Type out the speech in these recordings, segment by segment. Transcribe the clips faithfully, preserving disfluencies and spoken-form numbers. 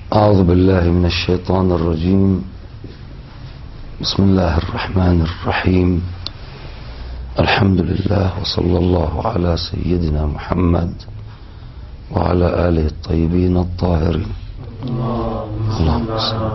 أعوذ بالله من الشيطان الرجيم. بسم الله الرحمن الرحيم. الحمد لله وصلى الله على سيدنا محمد وعلى آله الطيبين الطاهرين. اللهم صل.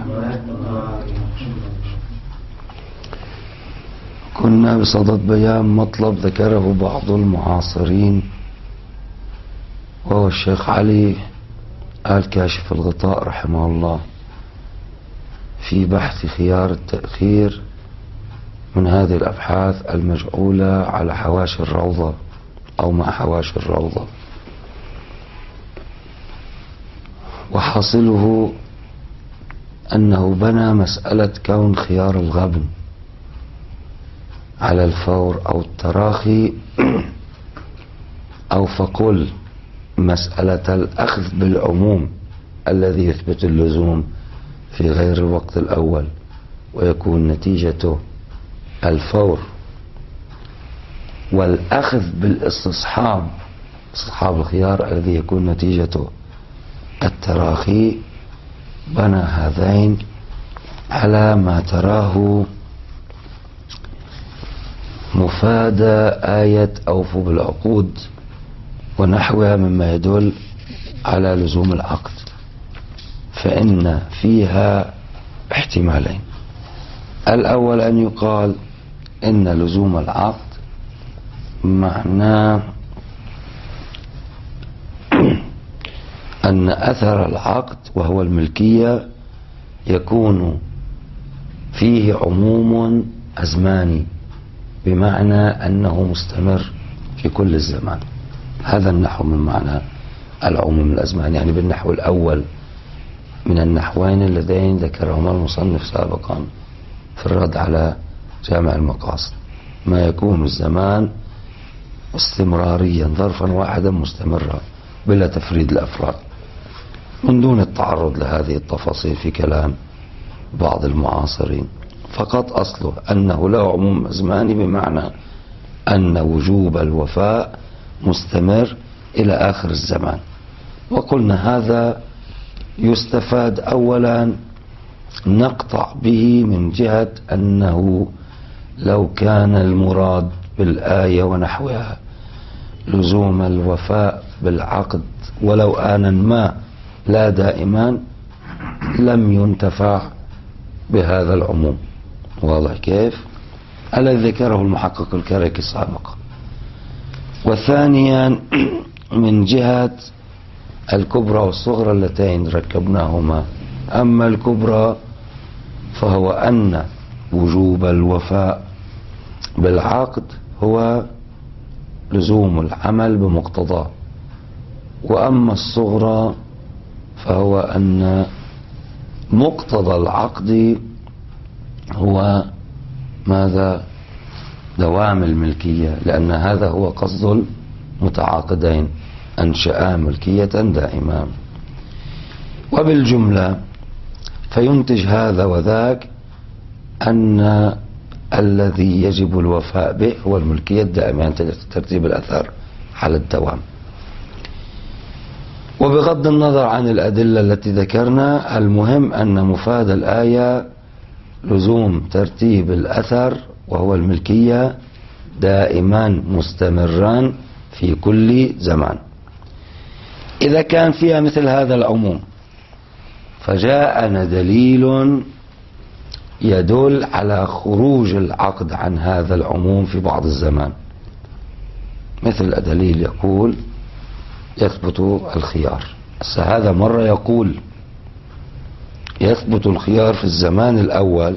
كنا بصدد بيان مطلب ذكره بعض المعاصرين، وهو الشيخ علي آل كاشف الغطاء رحمه الله في بحث خيار التأخير من هذه الأبحاث المجعولة على حواشي الروضة أو مع حواشي الروضة. وحاصله أنه بنى مسألة كون خيار الغبن على الفور أو التراخي، أو فقل مسألة الأخذ بالعموم الذي يثبت اللزوم في غير الوقت الأول ويكون نتيجته الفور، والأخذ بالاستصحاب استصحاب الخيار الذي يكون نتيجته التراخي. بنى هذين على ما تراه مفاد آية أوفوا بالعقود ونحوها مما يدل على لزوم العقد، فإن فيها احتمالين. الأول أن يقال إن لزوم العقد معناه أن أثر العقد وهو الملكية يكون فيه عموم أزماني، بمعنى أنه مستمر في كل الزمان. هذا النحو من معنى العموم الأزماني، يعني بالنحو الأول من النحوين اللذين ذكرهما المصنف سابقا في الرد على جامع المقاصد، ما يكون الزمان استمراريا ظرفا واحدا مستمرا بلا تفريد الأفراد، من دون التعرض لهذه التفاصيل في كلام بعض المعاصرين. فقط أصله أنه لا عموم أزماني، بمعنى أن وجوب الوفاء مستمر إلى آخر الزمان. وقلنا هذا يستفاد أولا نقطع به من جهة أنه لو كان المراد بالآية ونحوها لزوم الوفاء بالعقد ولو آنا ما لا دائما لم ينتفع بهذا العموم. واضح كيف؟ الذي ذكره المحقق الكركي سابقا. وثانيا من جهة الكبرى والصغرى اللتين ركبناهما. أما الكبرى فهو أن وجوب الوفاء بالعقد هو لزوم العمل بمقتضاه، وأما الصغرى فهو أن مقتضى العقد هو ماذا؟ دوام الملكية، لأن هذا هو قصد المتعاقدين، أنشأ ملكية دائمة. وبالجملة فينتج هذا وذاك أن الذي يجب الوفاء به هو الملكية الدائمة، يعني ترتيب الأثر على الدوام. وبغض النظر عن الأدلة التي ذكرنا، المهم أن مفاد الآية لزوم ترتيب الأثر وهو الملكية دائما مستمرا في كل زمان. إذا كان فيها مثل هذا العموم فجاءنا دليل يدل على خروج العقد عن هذا العموم في بعض الزمان، مثل دليل يقول يثبت الخيار. هذا مرة يقول يثبت الخيار في الزمان الأول،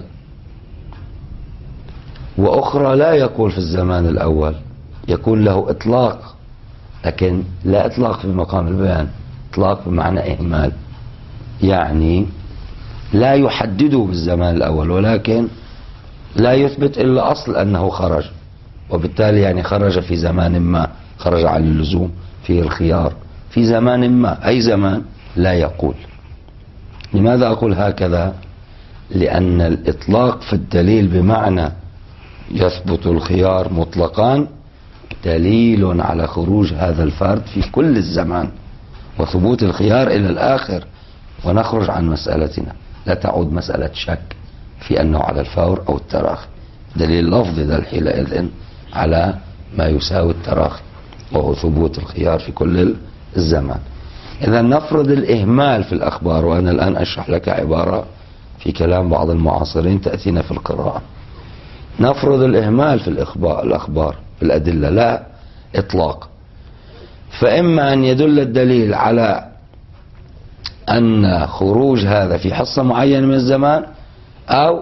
وأخرى لا يقول في الزمان الأول، يكون له إطلاق، لكن لا إطلاق في مقام البيان، إطلاق بمعنى إهمال، يعني لا يحدده بالزمان الأول، ولكن لا يثبت إلا أصل أنه خرج، وبالتالي يعني خرج في زمان ما، خرج عن اللزوم في الخيار في زمان ما، أي زمان لا يقول. لماذا أقول هكذا؟ لأن الإطلاق في الدليل بمعنى يثبت الخيار مطلقا دليل على خروج هذا الفرد في كل الزمان، وثبوت الخيار إلى الآخر ونخرج عن مسألتنا، لا تعود مسألة شك في أنه على الفور أو التراخي. دليل لفظي ده حينئذ على ما يساوي التراخي وهو ثبوت الخيار في كل الزمان. إذا نفرض الإهمال في الأخبار، وأنا الآن أشرح لك عبارة في كلام بعض المعاصرين تأتينا في القراءة. نفرض الإهمال في الأخبار في الأدلة لا إطلاق، فإما أن يدل الدليل على أن خروج هذا في حصة معينة من الزمان، أو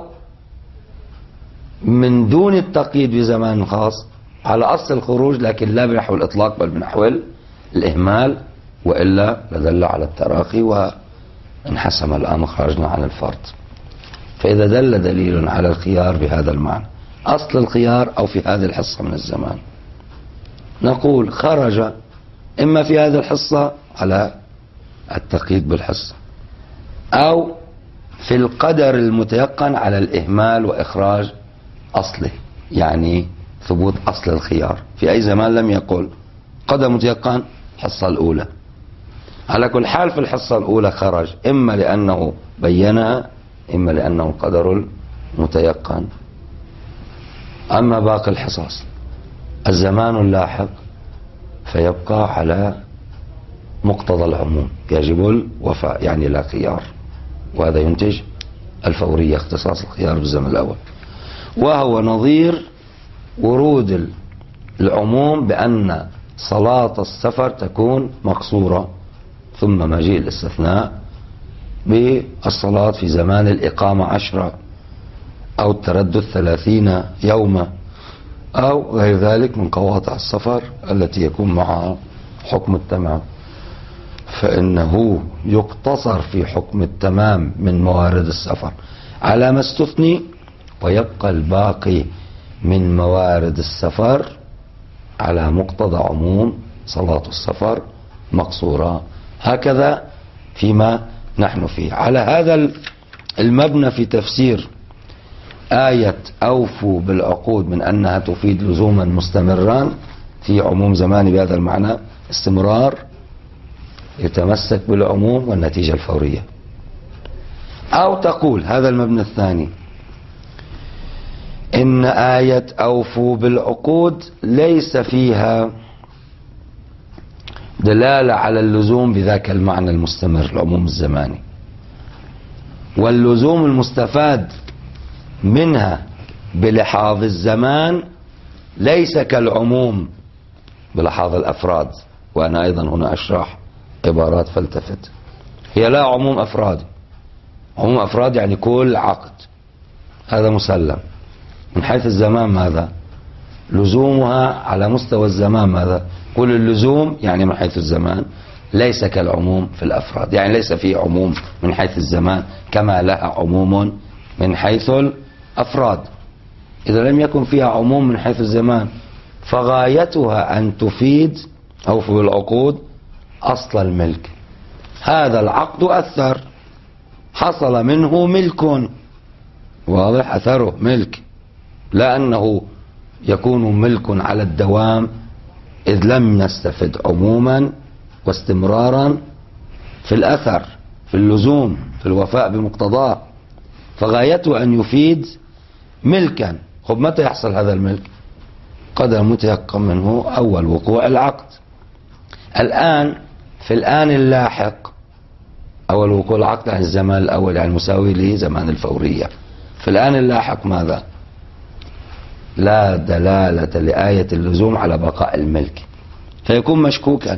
من دون التقييد بزمان خاص على أصل الخروج، لكن لا بنحو الإطلاق بل بنحو الإهمال، وإلا لدل على التراخي وانحسم الأمر، خرجنا عن الفرض. فإذا دل دليل على الخيار بهذا المعنى، أصل الخيار أو في هذه الحصة من الزمان، نقول خرج إما في هذه الحصة على التقييد بالحصة، أو في القدر المتيقن على الإهمال وإخراج أصله، يعني ثبوت أصل الخيار في أي زمان لم يقل. قدر متيقن الحصة الأولى، على كل حال في الحصة الأولى خرج، إما لأنه بينها إما لأنه القدر المتيقن. أما باقي الحصص الزمان اللاحق فيبقى على مقتضى العموم، يجب الوفاء يعني لا خيار، وهذا ينتج الفورية، اختصاص الخيار بالزمن الأول، وهو نظير ورود العموم بأن صلاة السفر تكون مقصورة، ثم مجيء الاستثناء بالصلاة في زمان الإقامة عشرة أو التردد ثلاثين يوما أو غير ذلك من قواطع السفر التي يكون معها حكم التمام. فإنه يقتصر في حكم التمام من موارد السفر على ما استثني، ويبقى الباقي من موارد السفر على مقتضى عموم صلاة السفر مقصورة. هكذا فيما نحن فيه. على هذا المبنى في تفسير آية أوفوا بالعقود من أنها تفيد لزوما مستمرا في عموم زمان بهذا المعنى، استمرار يتمسك بالعموم والنتيجة الفورية. أو تقول هذا المبنى الثاني إن آية أوفوا بالعقود ليس فيها دلالة على اللزوم بذاك المعنى المستمر العموم الزماني، واللزوم المستفاد منها بلحاظ الزمان ليس كالعموم بلحاظ الأفراد. وأنا أيضا هنا أشرح عبارات فلتفت. هي لا عموم أفراد، عموم أفراد يعني كل عقد، هذا مسلم. من حيث الزمان ماذا؟ لزومها على مستوى الزمان ماذا؟ كل اللزوم يعني من حيث الزمان ليس كالعموم في الأفراد، يعني ليس فيه عموم من حيث الزمان كما لها عموم من حيث الأفراد. إذا لم يكن فيها عموم من حيث الزمان فغايتها أن تفيد أوفوا بالعقود أصل الملك. هذا العقد أثر، حصل منه ملك واضح، أثره ملك، لا أنه يكون ملك على الدوام، إذ لم نستفد عموما واستمرارا في الأثر في اللزوم في الوفاء بمقتضاه، فغايته أن يفيد ملكا. خب متى يحصل هذا الملك؟ قدر متيقن منه أول وقوع العقد. الآن في الآن اللاحق أول وقوع العقد عن الزمان الأول يعني مساوي لزمان الفورية. في الآن اللاحق ماذا؟ لا دلالة لآية اللزوم على بقاء الملك، فيكون مشكوكا،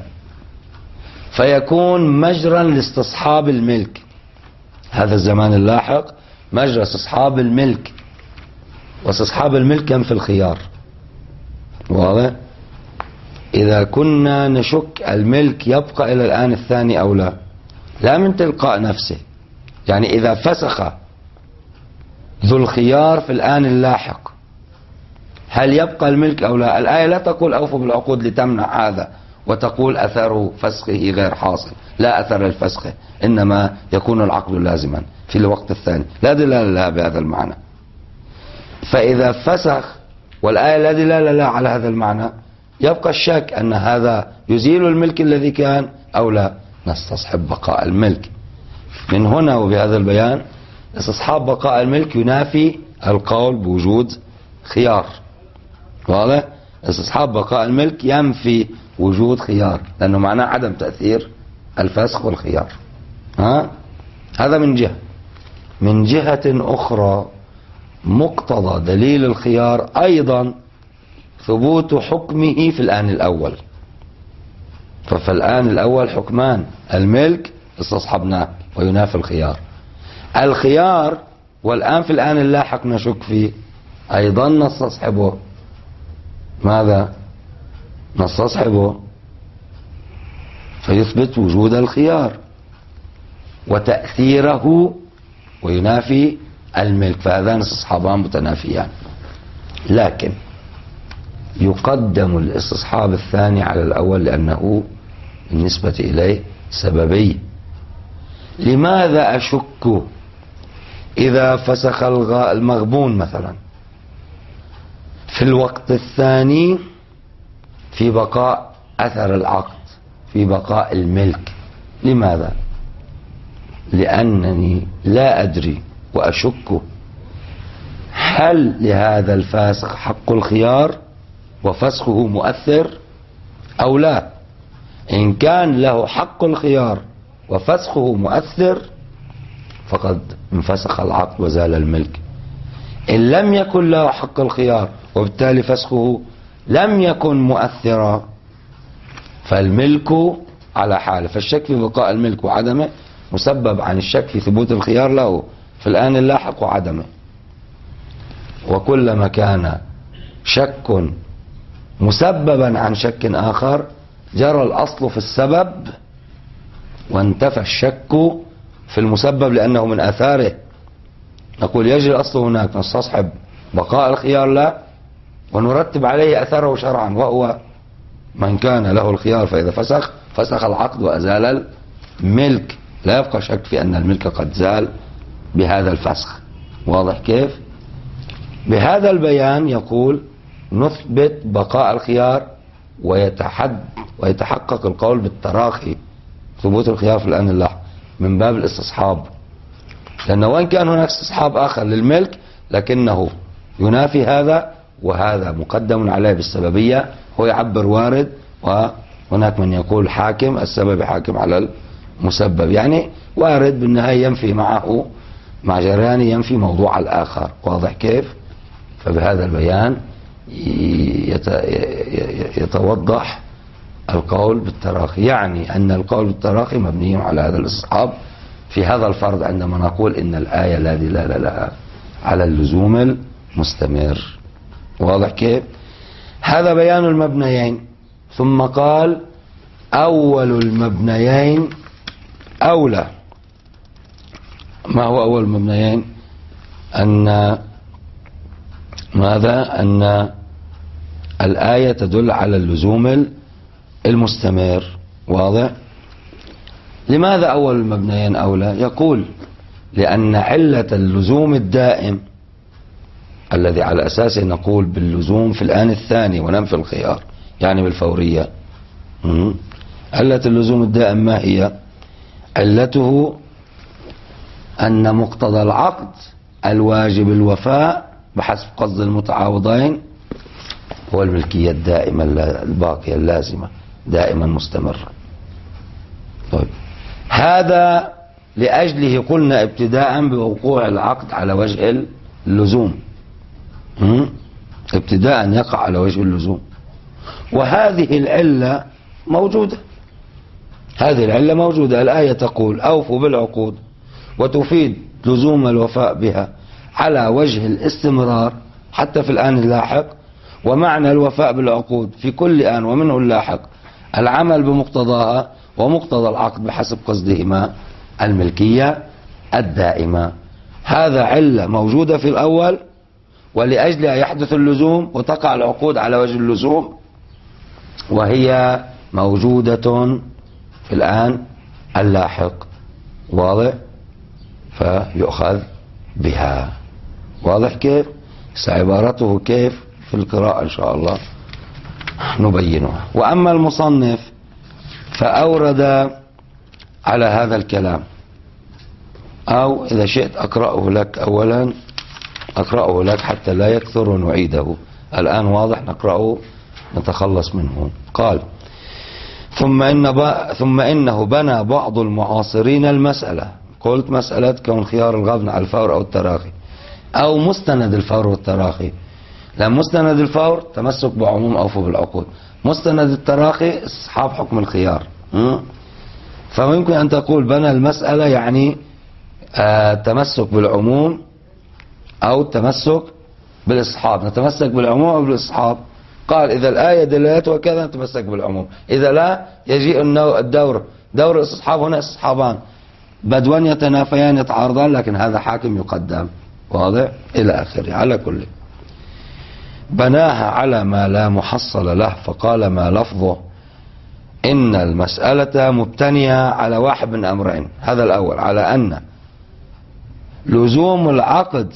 فيكون مجرا لاستصحاب الملك. هذا الزمان اللاحق مجرى استصحاب الملك، واستصحاب الملك كم في الخيار، واضح؟ إذا كنا نشك الملك يبقى إلى الآن الثاني أو لا، لا من تلقاء نفسه، يعني إذا فسخ ذو الخيار في الآن اللاحق هل يبقى الملك أو لا؟ الآية لا تقول أوفوا بالعقود لتمنع هذا وتقول أثر فسخه غير حاصل، لا أثر الفسخ، إنما يكون العقد لازما في الوقت الثاني، لا دلالة لها بهذا المعنى. فإذا فسخ والآية لا دلالة لها على هذا المعنى يبقى الشك أن هذا يزيل الملك الذي كان أو لا، نستصحب بقاء الملك. من هنا وبهذا البيان استصحاب بقاء الملك ينافي القول بوجود خيار. واضح؟ استصحاب بقاء الملك ينفي وجود خيار، لأنه معناه عدم تأثير الفسخ والخيار. ها؟ هذا من جهة. من جهة أخرى مقتضى دليل الخيار أيضا ثبوت حكمه في الآن الأول. ففي الآن الأول حكمان: الملك استصحبناه وينافي الخيار، الخيار والآن في الآن اللاحق نشك فيه أيضا نستصحبه. ماذا؟ نستصحبه فيثبت وجود الخيار وتأثيره وينافي الملك، فهذان استصحابان متنافيان. لكن يقدم الاستصحاب الثاني على الأول لأنه بالنسبة إليه سببي. لماذا أشك إذا فسخ المغبون مثلا في الوقت الثاني في بقاء أثر العقد، في بقاء الملك؟ لماذا؟ لأنني لا أدري وأشك هل لهذا الفاسق حق الخيار وفسخه مؤثر أو لا. إن كان له حق الخيار وفسخه مؤثر فقد انفسخ العقد وزال الملك. إن لم يكن له حق الخيار وبالتالي فسخه لم يكن مؤثرا فالملك على حاله. فالشك في بقاء الملك وعدمه مسبب عن الشك في ثبوت الخيار له في الآن اللاحق وعدمه. وكلما كان شك مسببا عن شك آخر جرى الأصل في السبب وانتفى الشك في المسبب لأنه من آثاره. نقول يجري الأصل هناك، نستصحب بقاء الخيار لا ونرتب عليه أثره شرعا، وهو من كان له الخيار فإذا فسخ فسخ العقد وأزال الملك، لا يبقى شك في أن الملك قد زال بهذا الفسخ. واضح كيف؟ بهذا البيان يقول نثبت بقاء الخيار ويتحد ويتحقق القول بالتراخي ثبوت الخيار في الآن اللاحق من باب الاستصحاب، لأنه وإن كان هناك استصحاب آخر للملك لكنه ينافي هذا، وهذا مقدم عليه بالسببية. هو يعبر وارد، وهناك من يقول حاكم، السبب حاكم على المسبب، يعني وارد بالنهاية ينفي معه مع جريان ينفي موضوع الآخر. واضح كيف؟ فبهذا البيان يتوضح القول بالتراخي، يعني أن القول بالتراخي مبني على هذا الاستصحاب في هذا الفرض عندما نقول إن الآية لا دلالة لها على اللزوم المستمر. واضح كيف؟ هذا بيان المبنيين. ثم قال أول المبنيين أولى. ما هو أول المبنيين؟ أن ماذا؟ أن الآية تدل على اللزوم المستمر. واضح؟ لماذا أول المبنيين أولى؟ يقول لأن علة اللزوم الدائم الذي على أساسه نقول باللزوم في الآن الثاني وننفي الخيار، يعني بالفورية. علة اللزوم الدائم ما هي؟ علته أن مقتضى العقد الواجب الوفاء بحسب قصد المتعاوضين هو الملكية الدائمة الباقية اللازمة دائما مستمرة. طيب، هذا لأجله قلنا ابتداء بوقوع العقد على وجه اللزوم، ابتداء يقع على وجه اللزوم، وهذه العلة موجودة. هذه العلة موجودة. الآية تقول أوفوا بالعقود وتفيد لزوم الوفاء بها على وجه الاستمرار حتى في الآن اللاحق، ومعنى الوفاء بالعقود في كل آن ومنه اللاحق العمل بمقتضاها، ومقتضى العقد بحسب قصدهما الملكية الدائمة. هذا علة موجودة في الأول ولأجلها يحدث اللزوم وتقع العقود على وجه اللزوم، وهي موجودة في الآن اللاحق. واضح؟ فيؤخذ بها. واضح كيف؟ سعبارته كيف في القراءة إن شاء الله نبينها. وأما المصنف فأورد على هذا الكلام أو إذا شئت أقرأه لك أولا، أقرأه لك حتى لا يكثر ونعيده. الآن واضح، نقرأه نتخلص منه. قال: ثم إن ثم إنه بنى بعض المعاصرين المسألة. قلت مسألة كون خيار الغبن على الفور أو التراخي أو مستند الفور والتراخي. لأن مستند الفور تمسك بعموم أوفوا بالعقود، مستند التراخي اصحاب حكم الخيار. فيمكن أن تقول بنى المسألة يعني آه تمسك بالعموم أو التمسك بالإصحاب. نتمسك بالعموم أو بالإصحاب. قال: إذا الآية دلالتها كذا نتمسك بالعموم، إذا لا يجيء الدور دور الإصحاب. هنا إصحابان بدوان يتنافيان يتعارضان، لكن هذا حاكم يقدم. واضح؟ إلى آخره. على كل بناها على ما لا محصل له، فقال: ما لفظه إن المسألة مبتنية على واحد من أمرين. هذا الأول، على أن لزوم العقد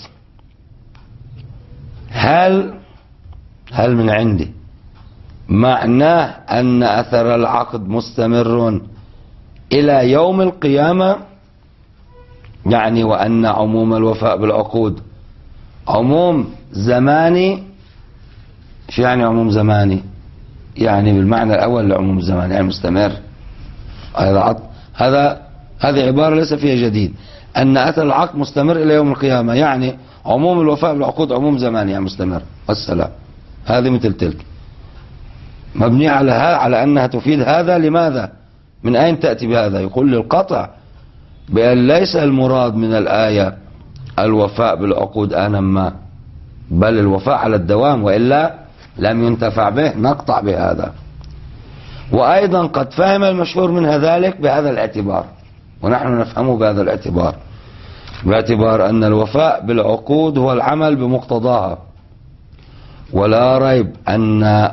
هل هل من عندي معناه أن أثر العقد مستمر إلى يوم القيامة، يعني وأن عموم الوفاء بالعقود عموم زماني. شو يعني عموم زماني؟ يعني بالمعنى الأول لعموم الزمان، يعني مستمر. هذا هذا هذه عبارة ليس فيها جديد. أن أثر العقد مستمر إلى يوم القيامة، يعني عموم الوفاء بالعقود عموم زماني يعني مستمر. والسلام. هذه مثل تلك مبنية على على أنها تفيد هذا. لماذا؟ من أين تأتي بهذا؟ يقول للقطع بأن ليس المراد من الآية الوفاء بالعقود آنا ما، بل الوفاء على الدوام، وإلا لم ينتفع به. نقطع بهذا. وأيضا قد فهم المشهور منها ذلك بهذا الاعتبار، ونحن نفهمه بهذا الاعتبار، باعتبار أن الوفاء بالعقود هو العمل بمقتضاها، ولا ريب أن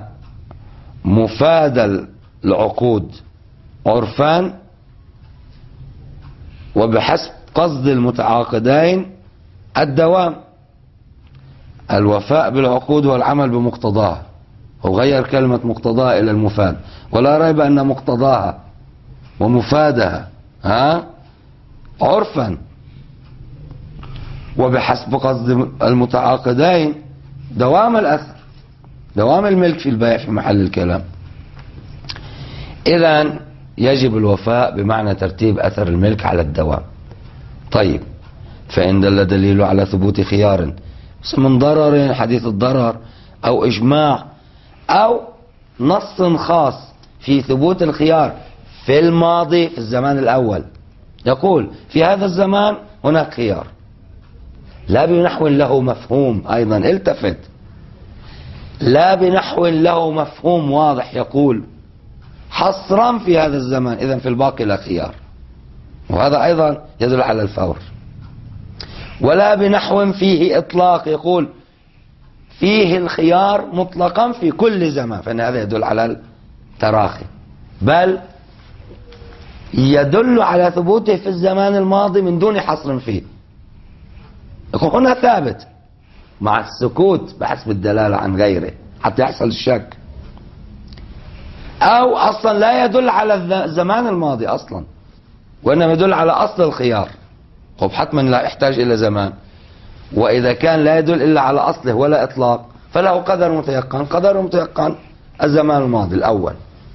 مفاد العقود عرفان وبحسب قصد المتعاقدين الدوام. الوفاء بالعقود هو العمل بمقتضاها، وغير كلمة مقتضاها إلى المفاد. ولا ريب أن مقتضاها ومفادها ها عرفا وبحسب قصد المتعاقدين دوام الأثر، دوام الملك في البيع في محل الكلام. إذن يجب الوفاء بمعنى ترتيب أثر الملك على الدوام. طيب، فإن دل دليل على ثبوت خيار من ضرر، حديث الضرر، أو إجماع، أو نص خاص في ثبوت الخيار في الماضي في الزمان الأول، يقول في هذا الزمان هناك خيار، لا بنحو له مفهوم. أيضا التفت، لا بنحو له مفهوم واضح يقول حصرا في هذا الزمان، إذن في الباقي لا خيار، وهذا أيضا يدل على الفور. ولا بنحو فيه إطلاق يقول فيه الخيار مطلقا في كل زمان، فإن هذا يدل على التراخي، بل يدل على ثبوته في الزمان الماضي من دون حصر فيه. يقول هنا ثابت مع السكوت بحسب الدلالة عن غيره حتى يحصل الشك، أو أصلا لا يدل على الزمان الماضي أصلا، وإنما يدل على أصل الخيار. طب حتما لا يحتاج إلى زمان، وإذا كان لا يدل إلا على أصله ولا إطلاق فله قدر متيقن. قدر متيقن الزمان الماضي الأول،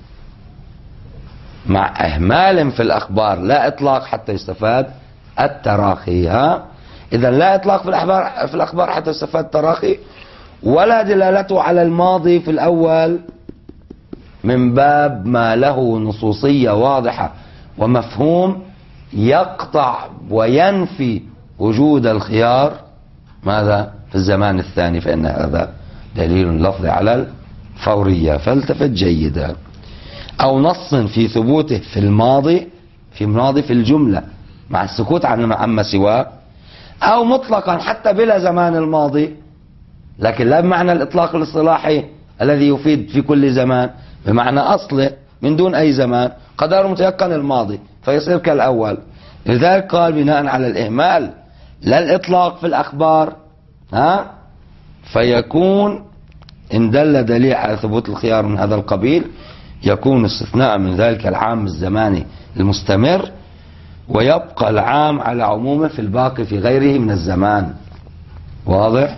مع إهمال في الأخبار لا إطلاق حتى يستفاد التراخي. ها إذا لا إطلاق في الأخبار في الأخبار حتى يستفاد التراخي، ولا دلالته على الماضي في الأول من باب ما له نصوصية واضحة ومفهوم يقطع وينفي وجود الخيار ماذا في الزمان الثاني، فإن هذا دليل لفظي على الفورية. فالتفت جيدا. أو نص في ثبوته في الماضي في الماضي في الجملة مع السكوت عن عما سواه، أو مطلقا حتى بلا زمان الماضي، لكن لا بمعنى الإطلاق الاصطلاحي الذي يفيد في كل زمان، بمعنى أصله من دون أي زمان. قدر متيقن الماضي فيصير كالأول. لذلك قال بناء على الإهمال لا الإطلاق في الأخبار، ها فيكون إن دل دليل على ثبوت الخيار من هذا القبيل يكون استثناء من ذلك العام الزماني المستمر، ويبقى العام على عمومه في الباقي في غيره من الزمان. واضح؟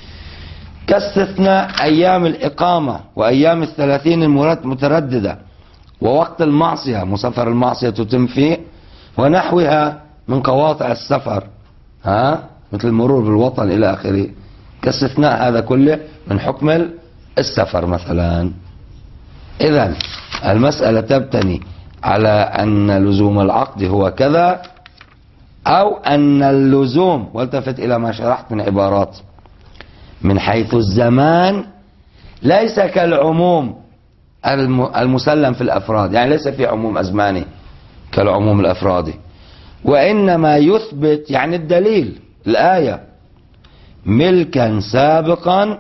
كاستثناء أيام الإقامة وأيام الثلاثين المترددة ووقت المعصية، مسافر المعصية تتم فيه، ونحوها من قواطع السفر، ها مثل المرور بالوطن إلى آخره. كاستثناء هذا كله من حكم السفر مثلا. إذن المسألة تبتني على أن لزوم العقد هو كذا، أو أن اللزوم، والتفت إلى ما شرحت من عبارات، من حيث الزمان ليس كالعموم المسلم في الأفراد، يعني ليس في عموم أزماني كالعموم الأفرادي، وإنما يثبت يعني الدليل الآية ملكا سابقا،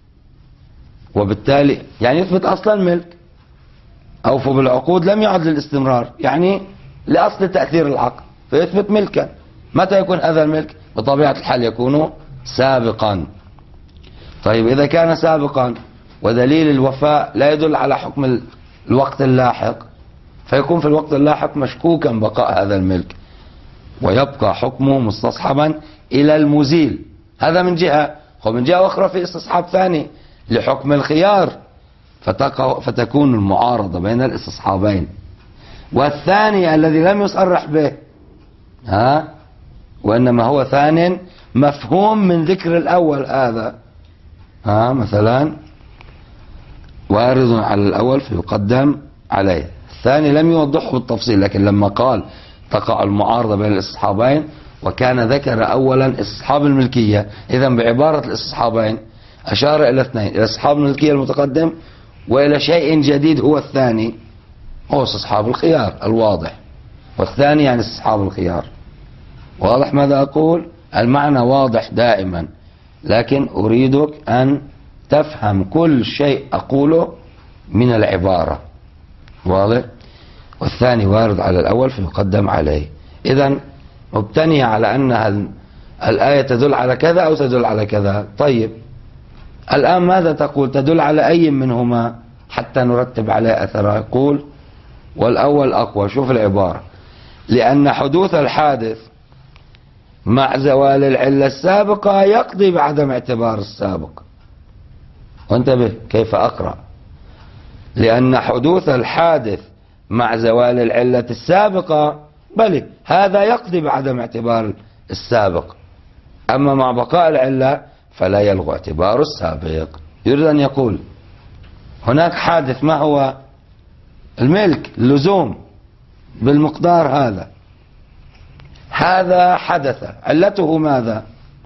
وبالتالي يعني يثبت أصلا ملك. أوفوا بالعقود لم يعد للاستمرار، يعني لأصل تأثير العقد، فيثبت ملكا. متى يكون هذا الملك؟ بطبيعة الحال يكون سابقا. طيب إذا كان سابقا ودليل الوفاء لا يدل على حكم الوقت اللاحق، فيكون في الوقت اللاحق مشكوكا بقاء هذا الملك، ويبقى حكمه مستصحبا إلى المزيل. هذا من جهة، ومن جهة أخرى في استصحاب ثاني لحكم الخيار، فتكون المعارضة بين الاستصحابين. والثاني الذي لم يصرح به، ها وإنما هو ثان مفهوم من ذكر الأول هذا، ها مثلا وارد على الأول فيقدم عليه. الثاني لم يوضحه بالتفصيل، لكن لما قال تقع المعارضة بين الاستصحابين وكان ذكر أولا استصحاب الملكية، إذا بعبارة الاستصحابين أشار إلى اثنين، إلى استصحاب الملكية المتقدم وإلى شيء جديد هو الثاني، هو استصحاب الخيار الواضح، والثاني يعني استصحاب الخيار. واضح ماذا أقول؟ المعنى واضح دائما، لكن أريدك أن تفهم كل شيء أقوله من العبارة. واضح؟ والثاني وارد على الأول فيقدم عليه. إذن مبتنية على أن الآية تدل على كذا أو تدل على كذا. طيب الآن ماذا تقول؟ تدل على أي منهما حتى نرتب عليه أثرها. يقول والأول أقوى. شوف العبارة: لأن حدوث الحادث مع زوال العلة السابقة يقضي بعدم اعتبار السابق. وانتبه كيف أقرأ: لأن حدوث الحادث مع زوال العلة السابقة، بل هذا يقضي بعدم اعتبار السابق، أما مع بقاء العلة فلا يلغو اعتبار السابق. يريد أن يقول هناك حادث، ما هو؟ الملك، اللزوم بالمقدار هذا. هذا حدث، علته ماذا؟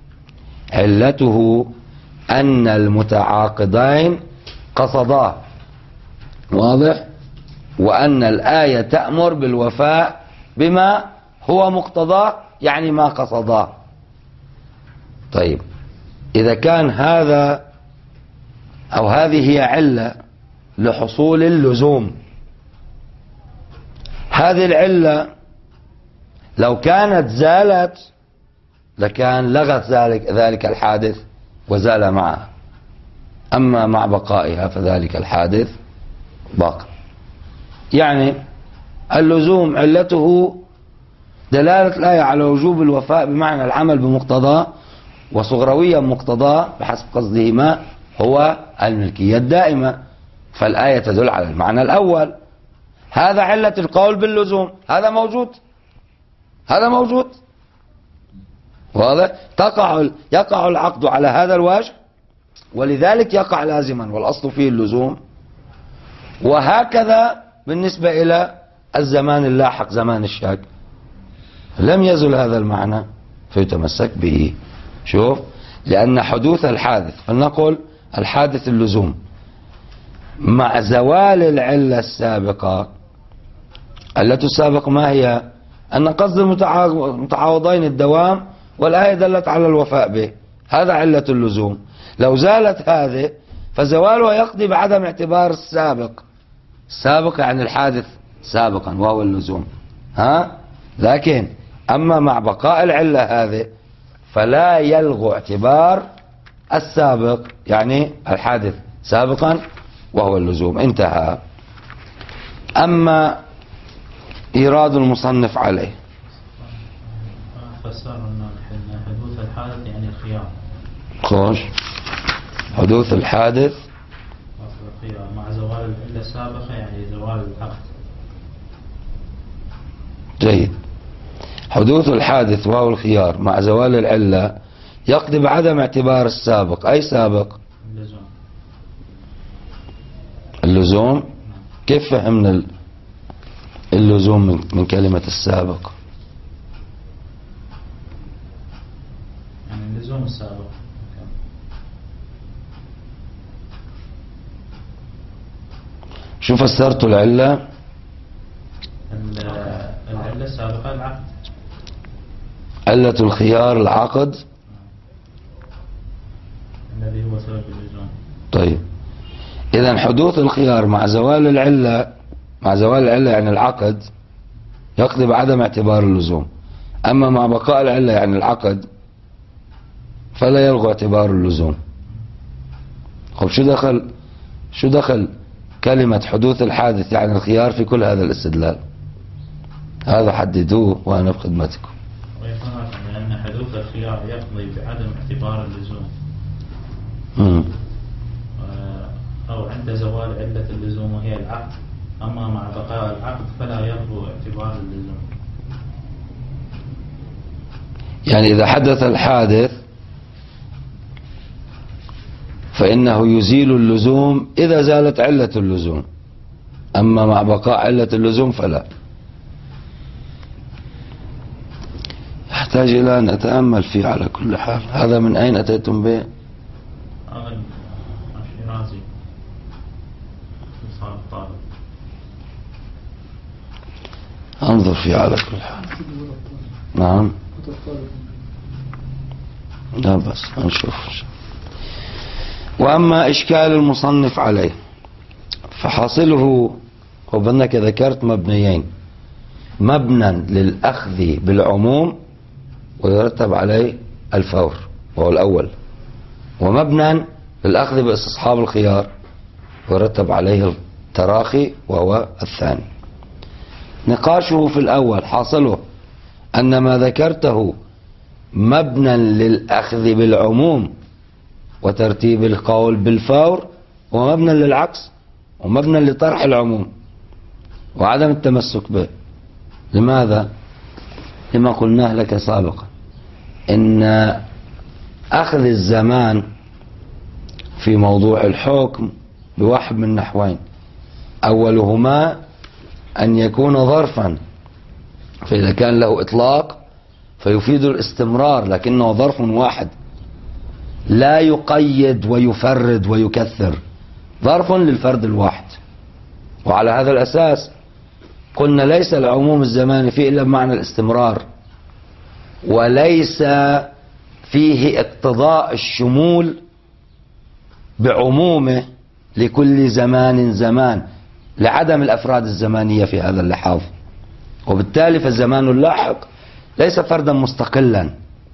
علته أن المتعاقدين قصدا. واضح؟ وأن الآية تأمر بالوفاء بما هو مقتضاه، يعني ما قصدا. طيب إذا كان هذا أو هذه هي علة لحصول اللزوم، هذه العلة لو كانت زالت لكان لغت ذلك ذلك الحادث وزال معها، أما مع بقائها فذلك الحادث باق. يعني اللزوم علته دلالة الآية على وجوب الوفاء بمعنى العمل بمقتضاه، وصغرويا مقتضاه بحسب قصدهما هو الملكية الدائمة، فالآية تدل على المعنى الأول. هذا علة القول باللزوم، هذا موجود، هذا موجود. واضح؟ تقع يقع العقد على هذا الوجه، ولذلك يقع لازما، والأصل فيه اللزوم. وهكذا بالنسبة إلى الزمان اللاحق، زمان الشك، لم يزل هذا المعنى فيتمسك به. شوف: لأن حدوث الحادث، فلنقل الحادث اللزوم مع زوال العلة السابقة. علة السابق ما هي؟ أن قصد المتعاوضين الدوام، والآية دلت على الوفاء به، هذا علة اللزوم. لو زالت هذه فزوالها يقضي بعدم اعتبار السابق. السابق يعني الحادث سابقا وهو اللزوم، ها؟ لكن أما مع بقاء العلة هذه فلا يلغو اعتبار السابق، يعني الحادث سابقا وهو اللزوم. انتهى. أما إيراد المصنف عليه فسر أن حدوث الحادث يعني الخيار. خوش. حدوث الحادث الخيار مع زوال العلة السابقة يعني زوال العقد. جيد. حدوث الحادث وهو الخيار مع زوال العلة يقضي بعدم اعتبار السابق. أي سابق؟ اللزوم. اللزوم. كيف فهمنا اللزوم من, من كلمة السابق؟ يعني اللزوم السابق. شو فسرت العلة؟ العلة السابقة العقد. علة الخيار العقد الذي هو سبب اللزوم. طيب إذن حدوث الخيار مع زوال العلة مع زوال العلة يعني العقد يقضي بعدم اعتبار اللزوم. أما مع بقاء العلة يعني العقد فلا يلغو اعتبار اللزوم. طيب شو دخل شو دخل كلمة حدوث الحادث يعني الخيار في كل هذا الاستدلال؟ هذا حددوه وأنا بخدمتكم. ويفهم لأن حدوث الخيار يقضي بعدم اعتبار اللزوم. امم أو عند زوال علة اللزوم وهي العقد. أما مع بقاء العقد فلا يلغو اعتبار اللزوم. يعني إذا حدث الحادث فإنه يزيل اللزوم إذا زالت علة اللزوم، أما مع بقاء علة اللزوم فلا. يحتاج إلى أن أتأمل فيه على كل حال. هذا من أين أتيتم به؟ أغن الشيرازي صار طالب. انظر فيه على كل حال. نعم لا بس نشوف. وأما إشكال المصنف عليه فحاصله وبأنك ذكرت مبنيين: مبنى للأخذ بالعموم ويرتب عليه الفور وهو الأول، ومبنى للأخذ باستصحاب الخيار ويرتب عليه التراخي وهو الثاني. نقاشه في الأول حاصله أن ما ذكرته مبنى للأخذ بالعموم وترتيب القول بالفور ومبنى للعكس ومبنى لطرح العموم وعدم التمسك به. لماذا؟ لما قلناه لك سابقا إن أخذ الزمان في موضوع الحكم بواحد من نحوين: أولهما أن يكون ظرفا، فإذا كان له إطلاق فيفيد الاستمرار لكنه ظرف واحد لا يقيد ويفرد ويكثر، ظرف للفرد الواحد. وعلى هذا الأساس قلنا ليس العموم الزماني فيه إلا بمعنى الاستمرار، وليس فيه اقتضاء الشمول بعمومه لكل زمان زمان لعدم الأفراد الزمانية في هذا اللحاظ. وبالتالي فالزمان اللاحق ليس فردا مستقلا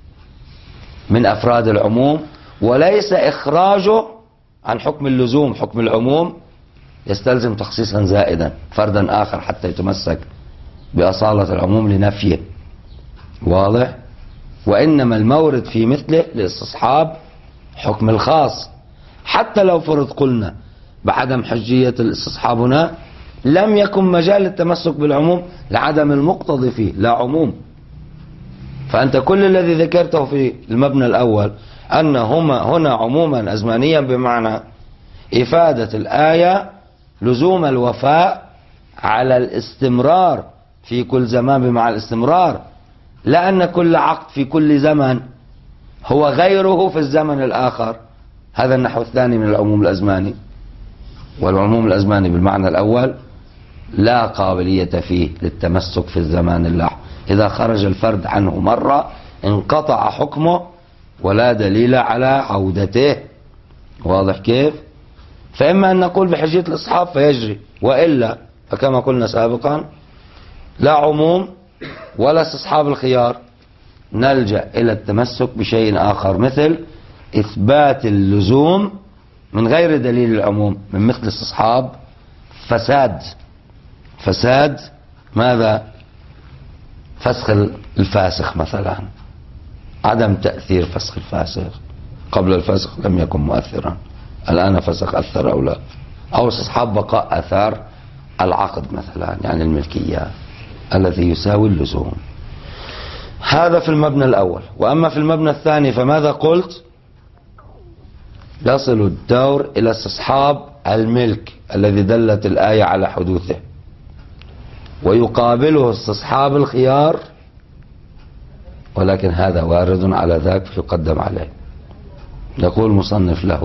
من أفراد العموم، وليس إخراجه عن حكم اللزوم. حكم العموم يستلزم تخصيصا زائدا فردا آخر حتى يتمسك بأصالة العموم لنفيه. واضح؟ وإنما المورد في مثله لاستصحاب حكم الخاص، حتى لو فرض قلنا بعدم حجية الاستصحاب هنا لم يكن مجال التمسك بالعموم لعدم المقتضي فيه لا عموم. فأنت كل الذي ذكرته في المبنى الأول أن هما هنا عموما أزمانيا بمعنى إفادة الآية لزوم الوفاء على الاستمرار في كل زمان بمعنى الاستمرار، لا أن كل عقد في كل زمن هو غيره في الزمن الآخر. هذا النحو الثاني من العموم الأزماني. والعموم الأزماني بالمعنى الأول لا قابلية فيه للتمسك في الزمان اللاحق. إذا خرج الفرد عنه مرة انقطع حكمه ولا دليل على عودته. واضح كيف؟ فإما أن نقول بحجية الإصحاب فيجري، وإلا فكما قلنا سابقا لا عموم ولا استصحاب الخيار، نلجأ إلى التمسك بشيء آخر مثل إثبات اللزوم من غير دليل العموم، من مثل استصحاب فساد. فساد ماذا؟ فسخ الفاسخ مثلا، عدم تأثير فسخ الفاسق. قبل الفسخ لم يكن مؤثرا، الآن فسخ أثر أو لا، أو استصحاب بقاء أثار العقد مثلا، يعني الملكية الذي يساوي اللزوم. هذا في المبنى الأول. وأما في المبنى الثاني فماذا قلت؟ يصل الدور إلى استصحاب الملك الذي دلت الآية على حدوثه، ويقابله استصحاب الخيار، ولكن هذا وارد على ذاك فيقدم عليه. يقول المصنف له: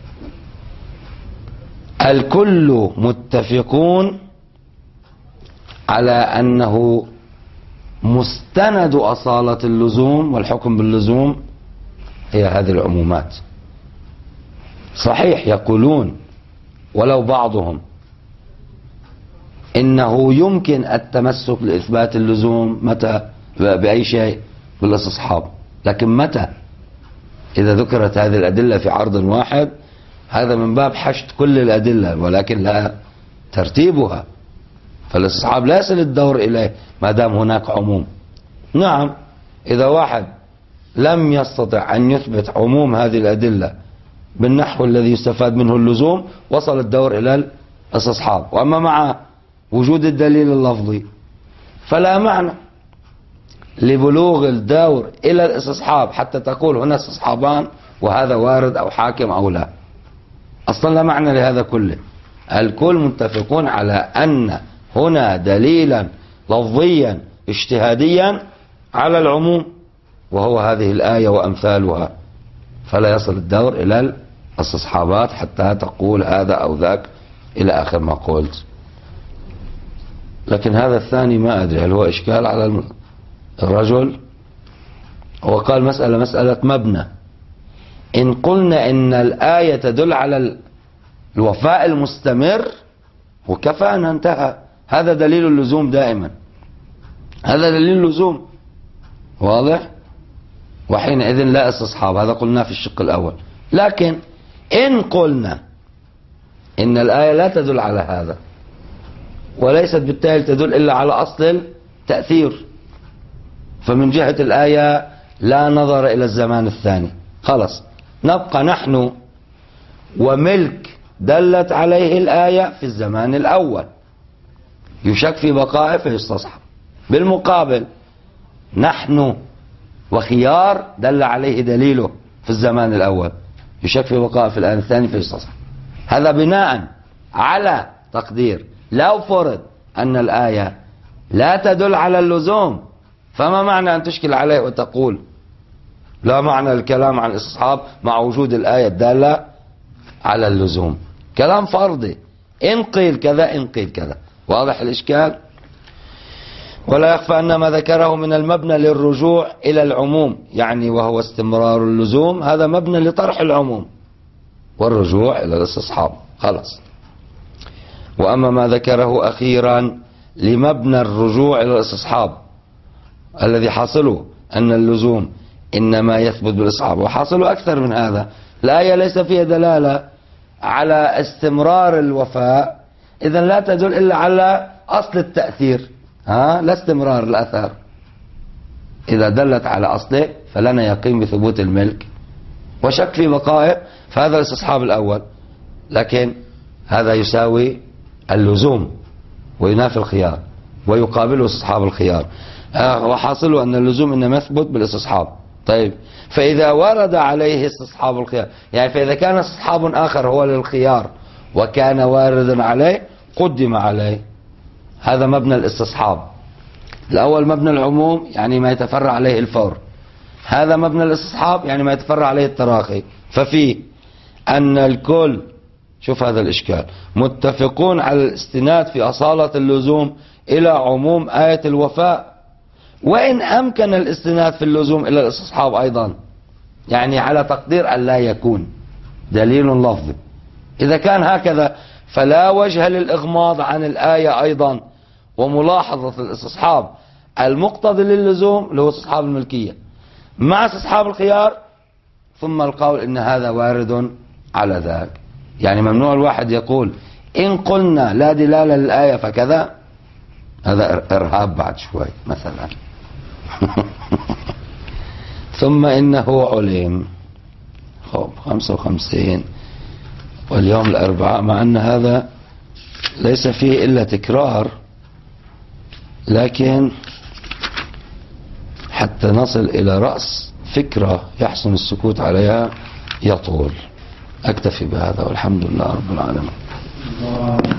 الكل متفقون على أنه مستند أصالة اللزوم والحكم باللزوم هي هذه العمومات. صحيح يقولون ولو بعضهم إنه يمكن التمسك لإثبات اللزوم متى بأي شيء بالاستصحاب، لكن متى؟ إذا ذكرت هذه الأدلة في عرض واحد هذا من باب حشد كل الأدلة ولكن لا ترتيبها، فالاستصحاب لا يصل الدور إليه ما دام هناك عموم. نعم، إذا واحد لم يستطع أن يثبت عموم هذه الأدلة بالنحو الذي يستفاد منه اللزوم وصل الدور إلى الاستصحاب. وأما مع وجود الدليل اللفظي فلا معنى لبلوغ الدور إلى الاستصحاب حتى تقول هنا استصحابان وهذا وارد أو حاكم أو لا. أصلا لا معنى لهذا كله. الكل متفقون على أن هنا دليلا لفظيا اجتهاديا على العموم وهو هذه الآية وأمثالها، فلا يصل الدور إلى الاستصحابات حتى تقول هذا أو ذاك إلى آخر ما قلت. لكن هذا الثاني ما أدري هل هو إشكال على الرجل. هو قال مسألة مسألة مبنى. إن قلنا إن الآية تدل على الوفاء المستمر وكفانا انتهى، هذا دليل اللزوم دائما، هذا دليل اللزوم واضح، وحينئذ لا استصحاب. هذا قلنا في الشق الأول. لكن إن قلنا إن الآية لا تدل على هذا وليست بالتالي تدل إلا على أصل التأثير، فمن جهة الآية لا نظر إلى الزمان الثاني، خلاص نبقى نحن وملك دلت عليه الآية في الزمان الأول يشك في بقائه فيستصحب. بالمقابل نحن وخيار دل عليه دليله في الزمان الأول يشك في بقائه في الآن الثاني فيستصحب. هذا بناء على تقدير لو فرض أن الآية لا تدل على اللزوم، فما معنى أن تشكل عليه وتقول لا معنى الكلام عن الاستصحاب مع وجود الآية الدالة على اللزوم؟ كلام فرضي، إن قيل كذا إن قيل كذا. واضح الإشكال؟ ولا يخفى أن ما ذكره من المبنى للرجوع إلى العموم يعني وهو استمرار اللزوم، هذا مبنى لطرح العموم والرجوع إلى الاستصحاب، خلاص. وأما ما ذكره أخيرا لمبنى الرجوع إلى الاستصحاب الذي حاصله أن اللزوم إنما يثبت بالاستصحاب، وحاصله أكثر من هذا. الآية ليس فيها دلالة على استمرار الوفاء، إذن لا تدل إلا على أصل التأثير، ها لا استمرار الأثر. إذا دلت على أصله فلنا يقين بثبوت الملك وشك في بقائه، فهذا الاستصحاب الأول، لكن هذا يساوي اللزوم وينافي الخيار ويقابله استصحاب الخيار. آه وحاصله أن اللزوم إنما يثبت بالاستصحاب. طيب فإذا ورد عليه استصحاب الخيار، يعني فإذا كان استصحاب آخر هو للخيار وكان واردا عليه قدم عليه، هذا مبنى الاستصحاب. الأول مبنى العموم يعني ما يتفرع عليه الفور، هذا مبنى الاستصحاب يعني ما يتفرع عليه التراخي. ففيه أن الكل، شوف هذا الإشكال، متفقون على الاستناد في أصالة اللزوم إلى عموم آية الوفاء، وإن أمكن الاستناد في اللزوم إلى الاستصحاب أيضا، يعني على تقدير أن لا يكون دليل لفظي. إذا كان هكذا فلا وجه للإغماض عن الآية أيضا وملاحظة الاستصحاب المقتضي للزوم اللي هو استصحاب الملكية مع استصحاب الخيار، ثم القول إن هذا وارد على ذاك. يعني ممنوع الواحد يقول إن قلنا لا دلالة للآية فكذا، هذا إرهاب بعد شوي مثلا. ثم إنه علم. خب خمسة وخمسين واليوم الأربعاء، مع أن هذا ليس فيه إلا تكرار، لكن حتى نصل إلى رأس فكرة يحسن السكوت عليها يطول. أكتفي بهذا والحمد لله رب العالمين.